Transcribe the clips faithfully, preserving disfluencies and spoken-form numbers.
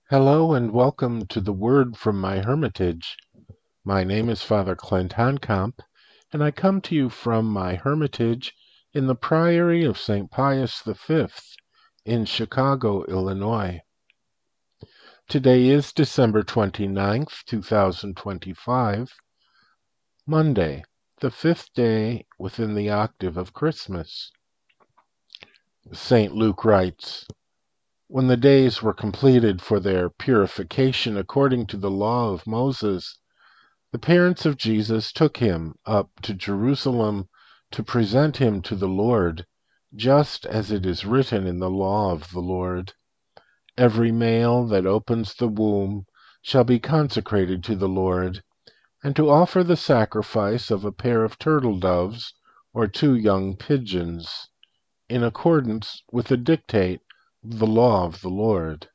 Hello and welcome to the Word from my Hermitage. My name is Father Clint Honkamp, and I come to you from my hermitage in the Priory of Saint Pius the Fifth in Chicago, Illinois. Today is December twenty-ninth, two thousand twenty-five, Monday, the fifth day within the octave of Christmas. Saint Luke writes, "When the days were completed for their purification according to the law of Moses, the parents of Jesus took him up to Jerusalem to present him to the Lord, just as it is written in the law of the Lord. Every male that opens the womb shall be consecrated to the Lord, and to offer the sacrifice of a pair of turtle doves or two young pigeons, in accordance with the dictate the law of the Lord."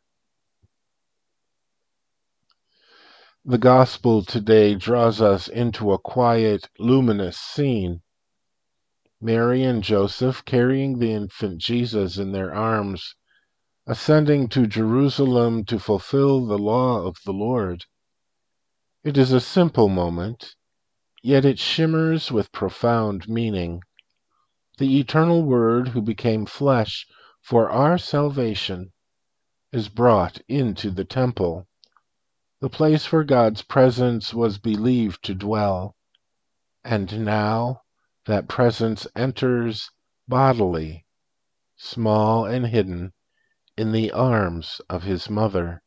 The Gospel today draws us into a quiet, luminous scene. Mary and Joseph, carrying the infant Jesus in their arms, ascending to Jerusalem to fulfill the law of the Lord. It is a simple moment, yet it shimmers with profound meaning. The eternal Word who became flesh for our salvation is brought into the temple, the place where God's presence was believed to dwell, and now that presence enters bodily, small and hidden, in the arms of his mother.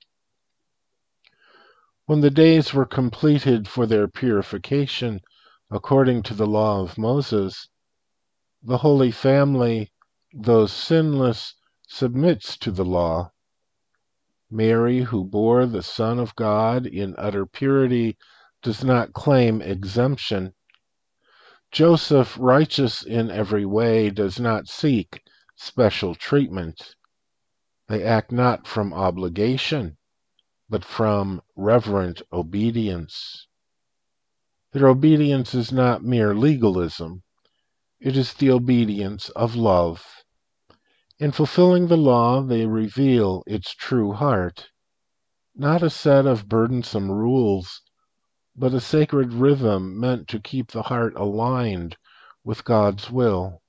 When the days were completed for their purification according to the law of Moses, the Holy Family, though sinless, submits to the law. Mary, who bore the Son of God in utter purity, does not claim exemption. Joseph, righteous in every way, does not seek special treatment. They act not from obligation, but from reverent obedience. Their obedience is not mere legalism. It is the obedience of love. In fulfilling the law, they reveal its true heart, not a set of burdensome rules, but a sacred rhythm meant to keep the heart aligned with God's will.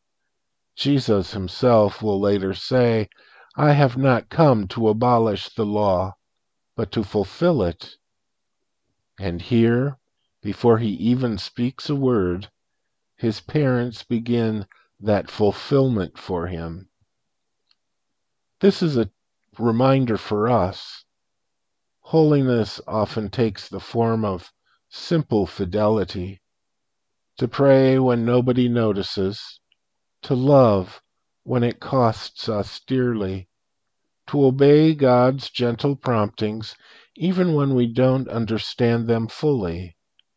Jesus himself will later say, "I have not come to abolish the law, but to fulfill it." And here, before he even speaks a word, his parents begin that fulfillment for him. This is a reminder for us. Holiness often takes the form of simple fidelity, to pray when nobody notices, to love when it costs us dearly, to obey God's gentle promptings even when we don't understand them fully.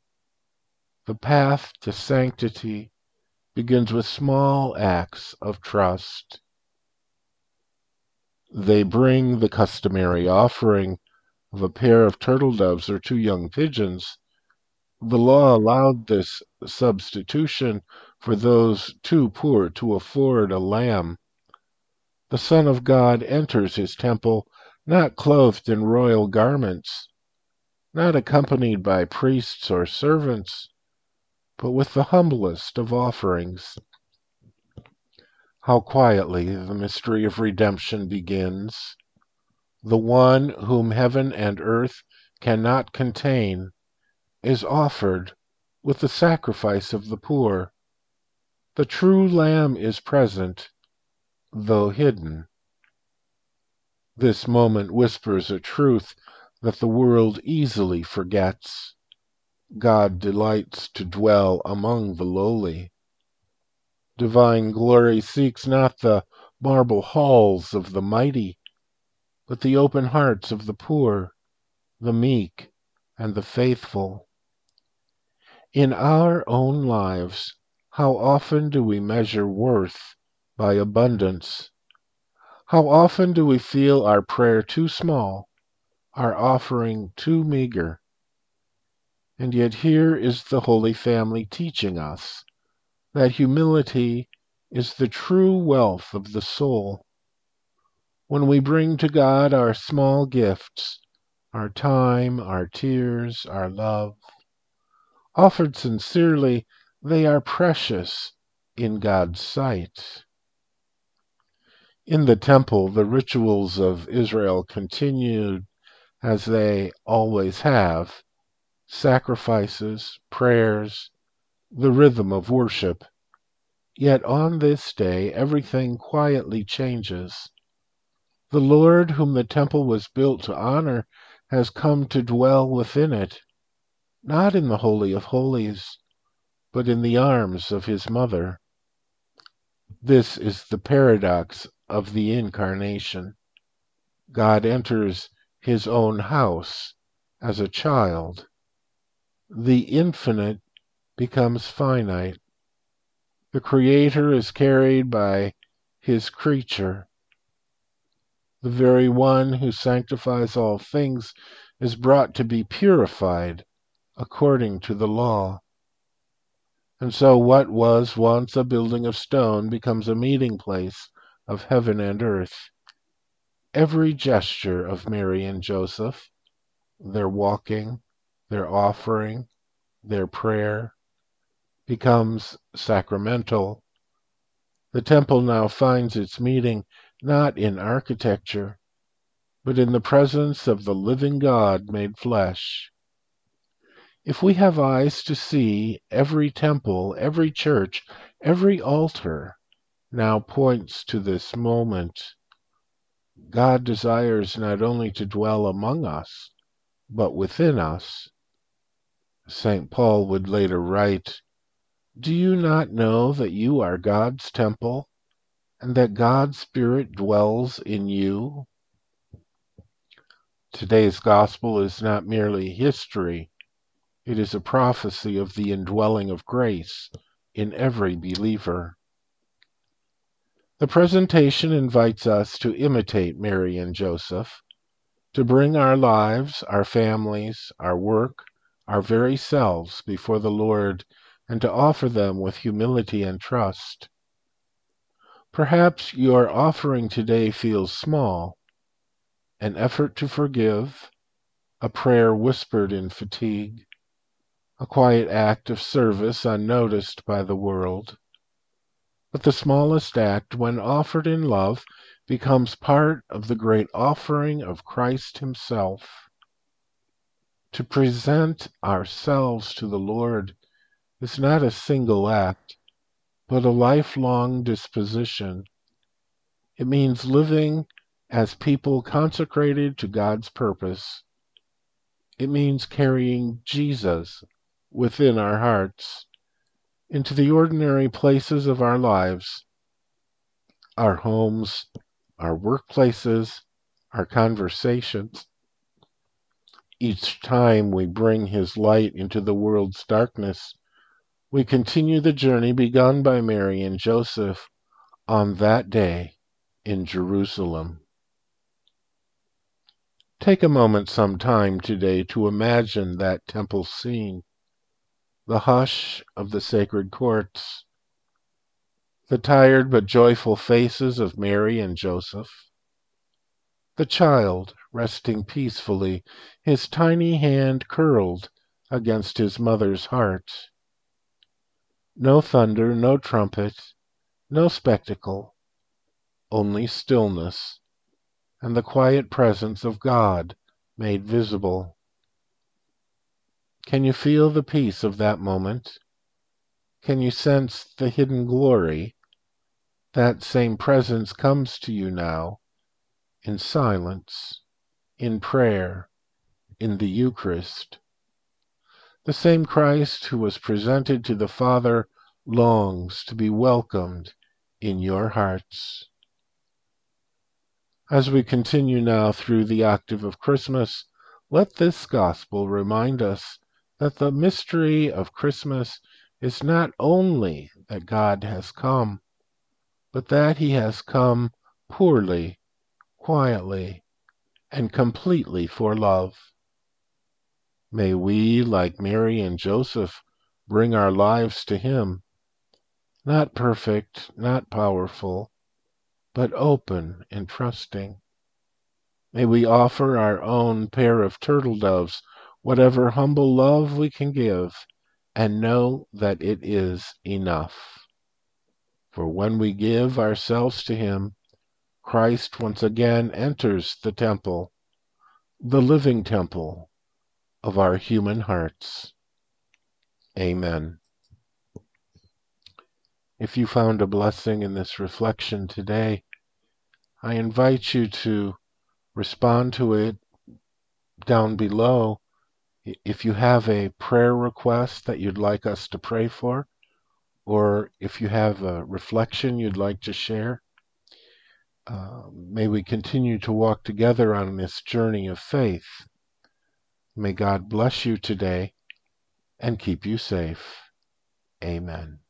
The path to sanctity begins with small acts of trust. They bring the customary offering of a pair of turtle doves or two young pigeons. The law allowed this substitution for those too poor to afford a lamb. The Son of God enters his temple not clothed in royal garments, not accompanied by priests or servants, but with the humblest of offerings. How quietly the mystery of redemption begins. The one whom heaven and earth cannot contain is offered with the sacrifice of the poor. The true Lamb is present, though hidden. This moment whispers a truth that the world easily forgets. God delights to dwell among the lowly. Divine glory seeks not the marble halls of the mighty, but the open hearts of the poor, the meek, and the faithful. In our own lives, how often do we measure worth by abundance? How often do we feel our prayer too small, our offering too meager? And yet here is the Holy Family teaching us that humility is the true wealth of the soul. When we bring to God our small gifts, our time, our tears, our love, offered sincerely, they are precious in God's sight. In the temple, the rituals of Israel continued as they always have: sacrifices, prayers, the rhythm of worship. Yet on this day, everything quietly changes. The Lord, whom the temple was built to honor, has come to dwell within it, not in the Holy of Holies, but in the arms of his mother. This is the paradox of the Incarnation. God enters his own house as a child. The infinite becomes finite. The Creator is carried by his creature. The very one who sanctifies all things is brought to be purified according to the law. And so what was once a building of stone becomes a meeting place of heaven and earth. Every gesture of Mary and Joseph, their walking, their offering, their prayer, becomes sacramental. The temple now finds its meaning not in architecture, but in the presence of the living God made flesh. If we have eyes to see, every temple, every church, every altar now points to this moment. God desires not only to dwell among us, but within us. Saint Paul would later write, "Do you not know that you are God's temple, and that God's Spirit dwells in you?" Today's gospel is not merely history. It is a prophecy of the indwelling of grace in every believer. The presentation invites us to imitate Mary and Joseph, to bring our lives, our families, our work, our very selves before the Lord, and to offer them with humility and trust. Perhaps your offering today feels small: an effort to forgive, a prayer whispered in fatigue, a quiet act of service unnoticed by the world. But the smallest act, when offered in love, becomes part of the great offering of Christ himself. To present ourselves to the Lord is not a single act, but a lifelong disposition. It means living as people consecrated to God's purpose. It means carrying Jesus within our hearts into the ordinary places of our lives, our homes, our workplaces, our conversations. Each time we bring his light into the world's darkness, we continue the journey begun by Mary and Joseph on that day in Jerusalem. Take a moment some time today to imagine that temple scene, the hush of the sacred courts, the tired but joyful faces of Mary and Joseph, the child resting peacefully, his tiny hand curled against his mother's heart. No thunder, no trumpet, no spectacle, only stillness and the quiet presence of God made visible. Can you feel the peace of that moment? Can you sense the hidden glory? That same presence comes to you now, in silence, in prayer, in the Eucharist. The same Christ who was presented to the Father longs to be welcomed in your hearts. As we continue now through the octave of Christmas, let this gospel remind us that the mystery of Christmas is not only that God has come, but that he has come poorly, quietly, and completely for love. May we, like Mary and Joseph, bring our lives to him, not perfect, not powerful, but open and trusting. May we offer our own pair of turtle doves, whatever humble love we can give, and know that it is enough. For when we give ourselves to Him, Christ once again enters the temple, the living temple of our human hearts. Amen. If you found a blessing in this reflection today, I invite you to respond to it down below. If you have a prayer request that you'd like us to pray for, or if you have a reflection you'd like to share, uh, may we continue to walk together on this journey of faith. May God bless you today and keep you safe. Amen.